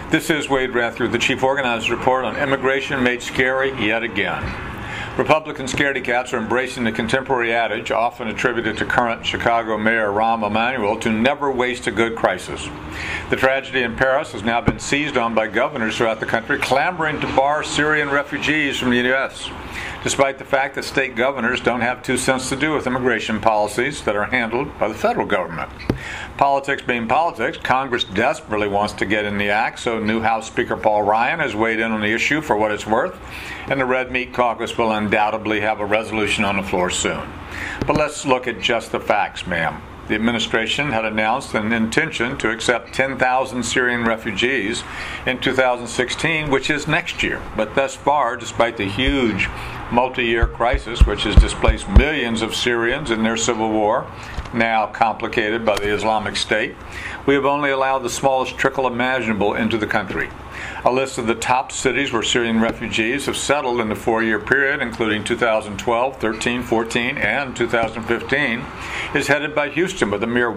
This is Wade Rathke with the Chief Organizer's Report on Immigration Made Scary Yet Again. Republican scaredy cats are embracing the contemporary adage, often attributed to current Chicago Mayor Rahm Emanuel, to never waste a good crisis. The tragedy in Paris has now been seized on by governors throughout the country, clamoring to bar Syrian refugees from the U.S., despite the fact that state governors don't have 2 cents to do with immigration policies that are handled by the federal government. Politics being politics, Congress desperately wants to get in the act, so new House Speaker Paul Ryan has weighed in on the issue for what it's worth, and the Red Meat Caucus will undoubtedly have a resolution on the floor soon. But let's look at just the facts, ma'am. The administration had announced an intention to accept 10,000 Syrian refugees in 2016, which is next year. But thus far, despite the huge multi-year crisis which has displaced millions of Syrians in their civil war, now complicated by the Islamic State, we have only allowed the smallest trickle imaginable into the country. A list of the top cities where Syrian refugees have settled in the 4-year period, including 2012, 13, 14, and 2015, is headed by Houston, with a mere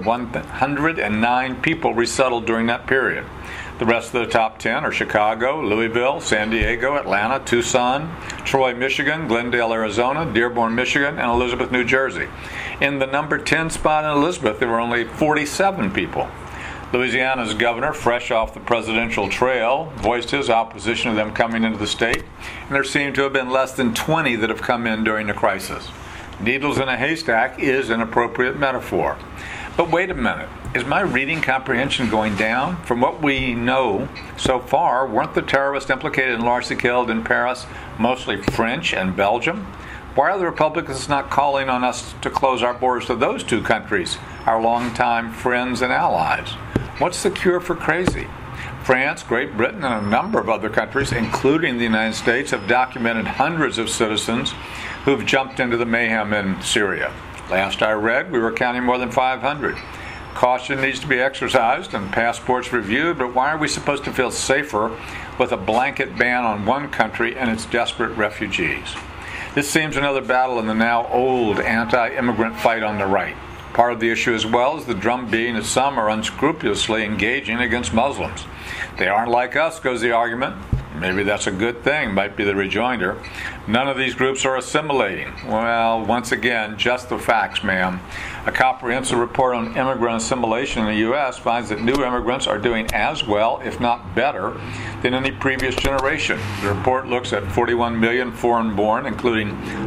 109 people resettled during that period. The rest of the top 10 are Chicago, Louisville, San Diego, Atlanta, Tucson, Troy, Michigan, Glendale, Arizona, Dearborn, Michigan, and Elizabeth, New Jersey. In the number 10 spot in Elizabeth, there were only 47 people. Louisiana's governor, fresh off the presidential trail, voiced his opposition to them coming into the state, and there seem to have been less than 20 that have come in during the crisis. Needles in a haystack is an appropriate metaphor. But wait a minute, is my reading comprehension going down? From what we know so far, weren't the terrorists implicated and largely killed in Paris mostly French and Belgium? Why are the Republicans not calling on us to close our borders to those 2 countries, our longtime friends and allies? What's the cure for crazy? France, Great Britain, and a number of other countries, including the United States, have documented hundreds of citizens who've jumped into the mayhem in Syria. Last I read, we were counting more than 500. Caution needs to be exercised and passports reviewed, but why are we supposed to feel safer with a blanket ban on one country and its desperate refugees? This seems another battle in the now old anti-immigrant fight on the right. Part of the issue as well is the drumbeating that some are unscrupulously engaging against Muslims. They aren't like us, goes the argument. Maybe that's a good thing, might be the rejoinder. None of these groups are assimilating. Well, once again, just the facts, ma'am. A comprehensive report on immigrant assimilation in the U.S. finds that new immigrants are doing as well, if not better, than any previous generation. The report looks at 41 million foreign-born, including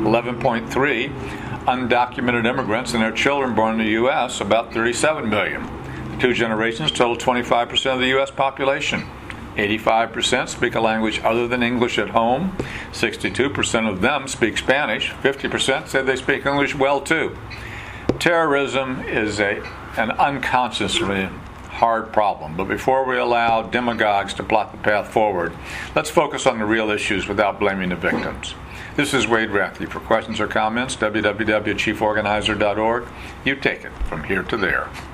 11.3 undocumented immigrants and their children born in the U.S., about 37 million. The 2 generations total 25% of the U.S. population. 85% speak a language other than English at home. 62% of them speak Spanish. 50% say they speak English well, too. Terrorism is an unconsciously hard problem, but before we allow demagogues to plot the path forward, let's focus on the real issues without blaming the victims. This is Wade Rathke. For questions or comments, www.chieforganizer.org. You take it from here to there.